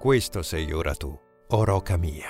Questo sei ora tu, o Rocca mia.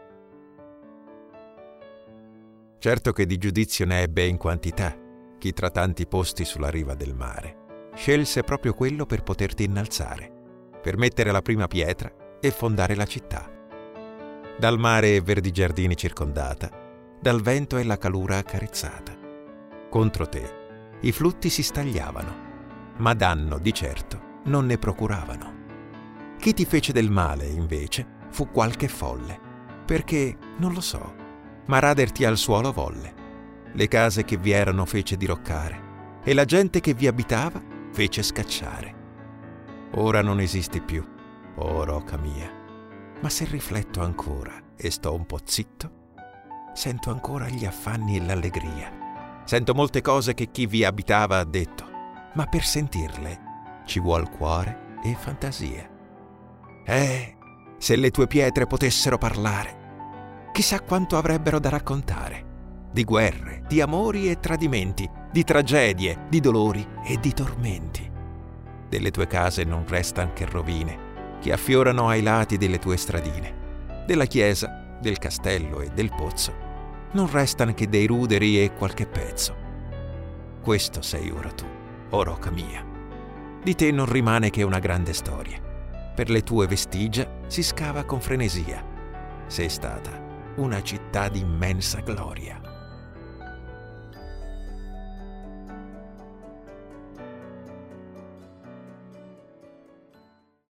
Certo che di giudizio ne ebbe in quantità chi tra tanti posti sulla riva del mare scelse proprio quello per poterti innalzare, per mettere la prima pietra e fondare la città. Dal mare e verdi giardini circondata, dal vento e la calura accarezzata. Contro te i flutti si stagliavano, ma danno di certo non ne procuravano. Chi ti fece del male, invece, fu qualche folle, perché, non lo so, ma raderti al suolo volle. Le case che vi erano fece diroccare, e la gente che vi abitava fece scacciare. Ora non esisti più, o Rocca mia, ma se rifletto ancora e sto un po' zitto, sento ancora gli affanni e l'allegria. Sento molte cose che chi vi abitava ha detto, ma per sentirle ci vuol cuore e fantasia. Se le tue pietre potessero parlare, chissà quanto avrebbero da raccontare, di guerre, di amori e tradimenti, di tragedie, di dolori e di tormenti. Delle tue case non restan che rovine, che affiorano ai lati delle tue stradine. Della chiesa, del castello e del pozzo, non restan che dei ruderi e qualche pezzo. Questo sei ora tu, o Rocca mia. Di te non rimane che una grande storia. Per le tue vestigia si scava con frenesia. Sei stata una città di immensa gloria.